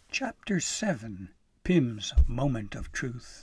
Chapter 7. Pym's Moment of Truth.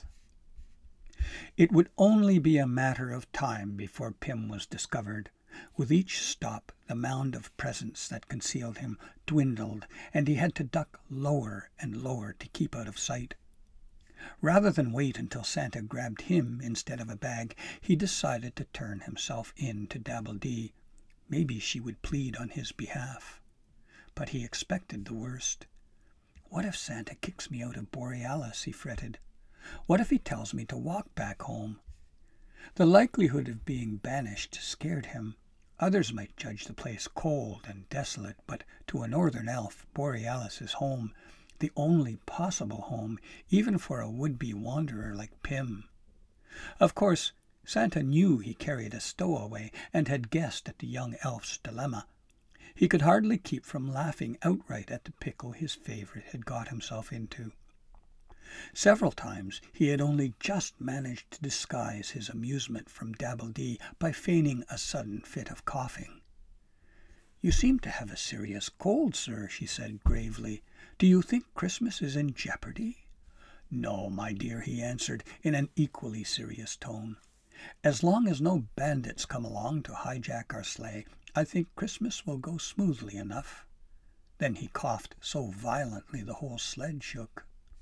It would only be a matter of time before Pym was discovered. With each stop, the mound of presents that concealed him dwindled, and he had to duck lower and lower to keep out of sight. Rather than wait until Santa grabbed him instead of a bag, he decided to turn himself in to Dabble-Dee. Maybe she would plead on his behalf. But he expected the worst. What if Santa kicks me out of Borealis, he fretted. What if he tells me to walk back home? The likelihood of being banished scared him. Others might judge the place cold and desolate, but to a northern elf, Borealis is home, the only possible home, even for a would-be wanderer like Pym. Of course, Santa knew he carried a stowaway and had guessed at the young elf's dilemma. He could hardly keep from laughing outright at the pickle his favorite had got himself into. Several times he had only just managed to disguise his amusement from Dabble-Dee by feigning a sudden fit of coughing. "You seem to have a serious cold, sir," she said gravely. "Do you think Christmas is in jeopardy?" "No, my dear," he answered in an equally serious tone. "As long as no bandits come along to hijack our sleigh, I think Christmas will go smoothly enough." Then he coughed so violently the whole sled shook.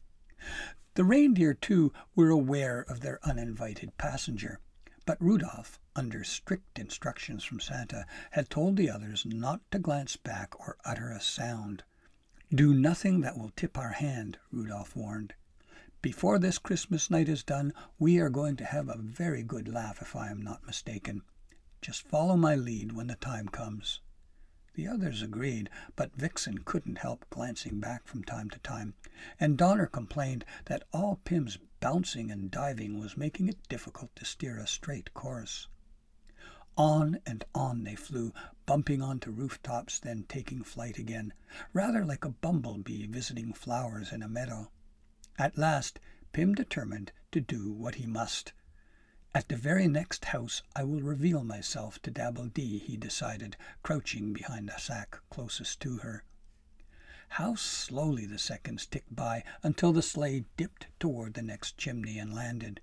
The reindeer, too, were aware of their uninvited passenger, but Rudolph, under strict instructions from Santa, had told the others not to glance back or utter a sound. "Do nothing that will tip our hand," Rudolph warned. "Before this Christmas night is done, we are going to have a very good laugh, if I am not mistaken. Just follow my lead when the time comes." The others agreed, but Vixen couldn't help glancing back from time to time, and Donner complained that all Pym's bouncing and diving was making it difficult to steer a straight course. On and on they flew, bumping onto rooftops, then taking flight again, rather like a bumblebee visiting flowers in a meadow. At last Pym determined to do what he must. "At the very next house I will reveal myself to Dabble-Dee," he decided, crouching behind a sack closest to her. How slowly the seconds ticked by until the sleigh dipped toward the next chimney and landed.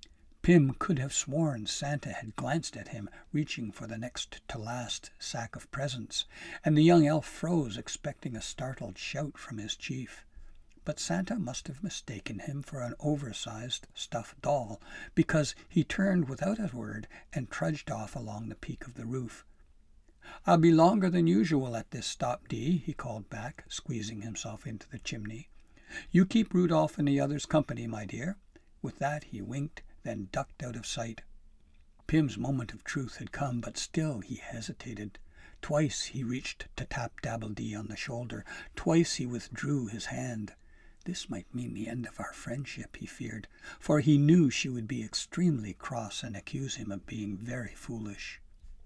Pym could have sworn Santa had glanced at him, reaching for the next-to-last sack of presents, and the young elf froze, expecting a startled shout from his chief. But Santa must have mistaken him for an oversized stuffed doll, because he turned without a word and trudged off along the peak of the roof. "I'll be longer than usual at this stop, Dee," he called back, squeezing himself into the chimney. "You keep Rudolph and the others company, my dear." With that he winked, then ducked out of sight. Pym's moment of truth had come, but still he hesitated. Twice he reached to tap Dabble-Dee on the shoulder. Twice he withdrew his hand. This might mean the end of our friendship, he feared, for he knew she would be extremely cross and accuse him of being very foolish.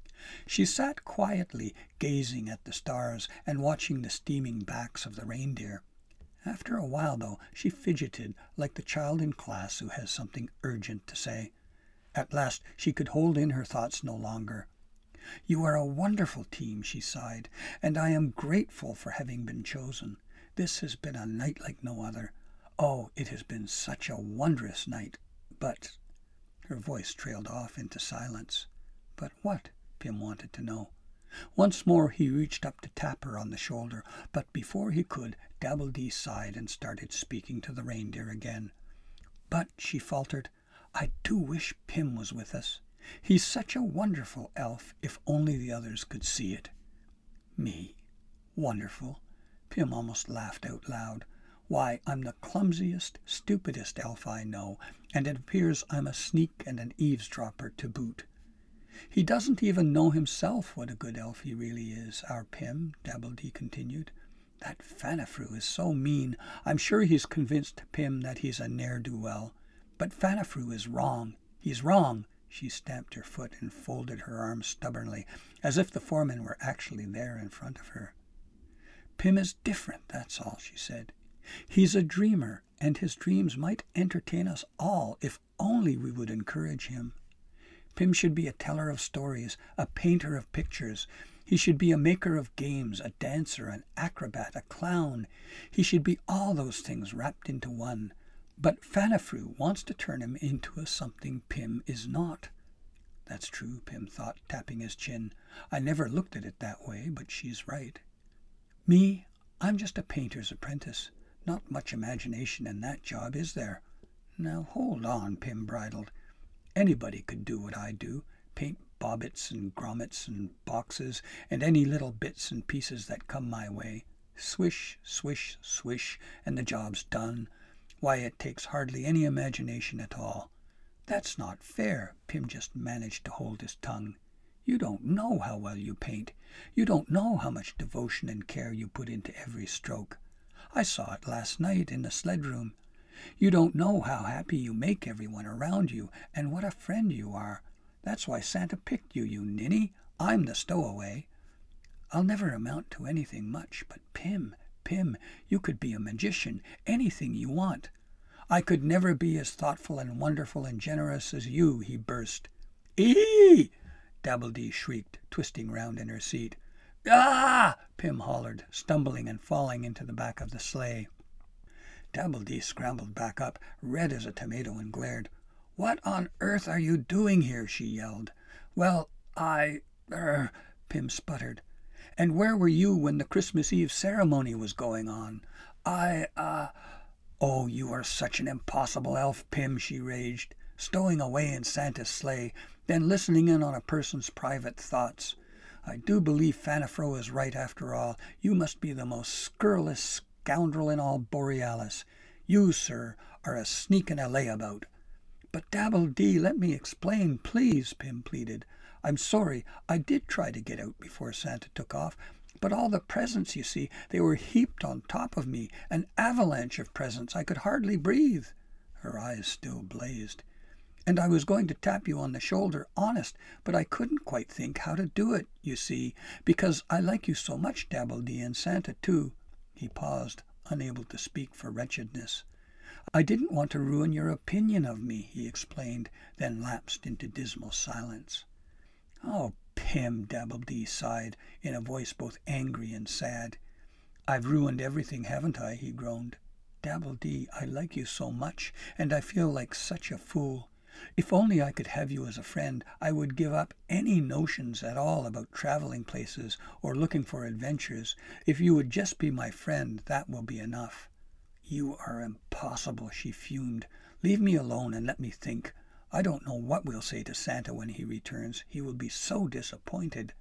She sat quietly, gazing at the stars and watching the steaming backs of the reindeer. After a while, though, she fidgeted like the child in class who has something urgent to say. At last she could hold in her thoughts no longer. "You are a wonderful team," she sighed, "and I am grateful for having been chosen. This has been a night like no other. Oh, it has been such a wondrous night. But—" Her voice trailed off into silence. "But what?" Pym wanted to know. Once more he reached up to tap her on the shoulder, but before he could, Dabble-Dee sighed and started speaking to the reindeer again. "But," she faltered, "I do wish Pym was with us. He's such a wonderful elf, if only the others could see it." "Me? Wonderful?" Pym almost laughed out loud. "Why, I'm the clumsiest, stupidest elf I know, and it appears I'm a sneak and an eavesdropper to boot." "He doesn't even know himself what a good elf he really is, our Pym," Dabble-Dee continued. "That Fanafru is so mean. I'm sure he's convinced Pym that he's a ne'er-do-well. But Fanafru is wrong. He's wrong." She stamped her foot and folded her arms stubbornly, as if the foreman were actually there in front of her. "Pym is different, that's all," she said. "He's a dreamer, and his dreams might entertain us all if only we would encourage him. Pym should be a teller of stories, a painter of pictures. He should be a maker of games, a dancer, an acrobat, a clown. He should be all those things wrapped into one. But Phainifru wants to turn him into a something Pym is not. That's true, Pym thought, tapping his chin. I never looked at it that way, but she's right. Me, I'm just a painter's apprentice. Not much imagination in that job, is there? Now hold on, Pym bridled. Anybody could do what I do, paint bobbits and grommets and boxes and any little bits and pieces that come my way. Swish, swish, swish, and the job's done. Why, it takes hardly any imagination at all. That's not fair. Pym just managed to hold his tongue. You don't know how well you paint. You don't know how much devotion and care you put into every stroke. I saw it last night in the sled room. You don't know how happy you make everyone around you, and what a friend you are. That's why Santa picked you, you ninny. I'm the stowaway. I'll never amount to anything much, but Pym, you could be a magician, anything you want. I could never be as thoughtful and wonderful and generous as you, he burst. Eee! Dabbledy shrieked, twisting round in her seat. Ah! Pym hollered, stumbling and falling into the back of the sleigh. Dabbledy scrambled back up, red as a tomato, and glared. What on earth are you doing here? She yelled. Well, Pym sputtered. And where were you when the Christmas Eve ceremony was going on? Oh, you are such an impossible elf, Pym, she raged, stowing away in Santa's sleigh, then listening in on a person's private thoughts. I do believe Phainifru is right after all. You must be the most scurrilous scoundrel in all Borealis. You, sir, are a sneak and a layabout. But Dabbledy, let me explain, please, Pym pleaded. I'm sorry, I did try to get out before Santa took off, but all the presents, you see, they were heaped on top of me, an avalanche of presents. I could hardly breathe. Her eyes still blazed. And I was going to tap you on the shoulder, honest, but I couldn't quite think how to do it, you see, because I like you so much, Dabbledy, and Santa too. He paused, unable to speak for wretchedness. I didn't want to ruin your opinion of me, he explained, then lapsed into dismal silence. Oh, Pym, Dabbledy sighed, in a voice both angry and sad. I've ruined everything, haven't I? He groaned. Dabbledy, I like you so much, and I feel like such a fool. If only I could have you as a friend, I would give up any notions at all about traveling places or looking for adventures. If you would just be my friend, that will be enough. You are impossible, she fumed. Leave me alone and let me think. I don't know what we'll say to Santa when he returns. He will be so disappointed.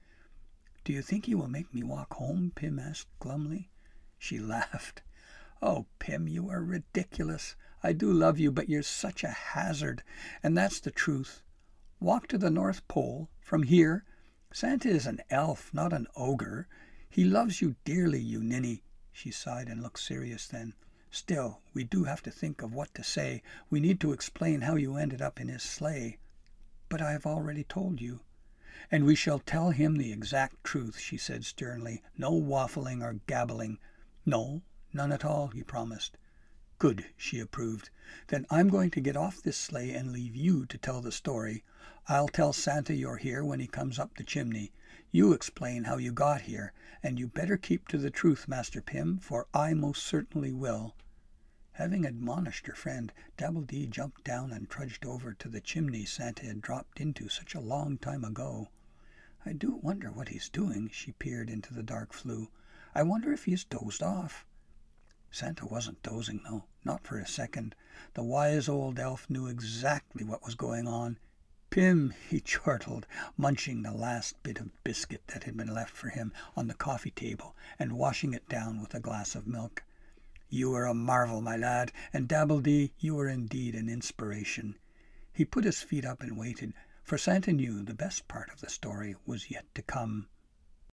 Do you think he will make me walk home? Pym asked glumly. She laughed. Oh, Pym, you are ridiculous. I do love you, but you're such a hazard, and that's the truth. Walk to the North Pole, from here. Santa is an elf, not an ogre. He loves you dearly, you ninny. She sighed and looked serious then. Still, we do have to think of what to say. We need to explain how you ended up in his sleigh. But I have already told you. And we shall tell him the exact truth, she said sternly. No waffling or gabbling. No, none at all, he promised. Good, she approved. Then I'm going to get off this sleigh and leave you to tell the story. I'll tell Santa you're here when he comes up the chimney. You explain how you got here, and you better keep to the truth, Master Pym, for I most certainly will. Having admonished her friend, Dabbledy jumped down and trudged over to the chimney Santa had dropped into such a long time ago. I do wonder what he's doing, she peered into the dark flue. I wonder if he's dozed off. Santa wasn't dozing, though, not for a second. The wise old elf knew exactly what was going on. Pym, he chortled, munching the last bit of biscuit that had been left for him on the coffee table and washing it down with a glass of milk. You are a marvel, my lad, and Dabbledy, you are indeed an inspiration. He put his feet up and waited, for Santa knew the best part of the story was yet to come.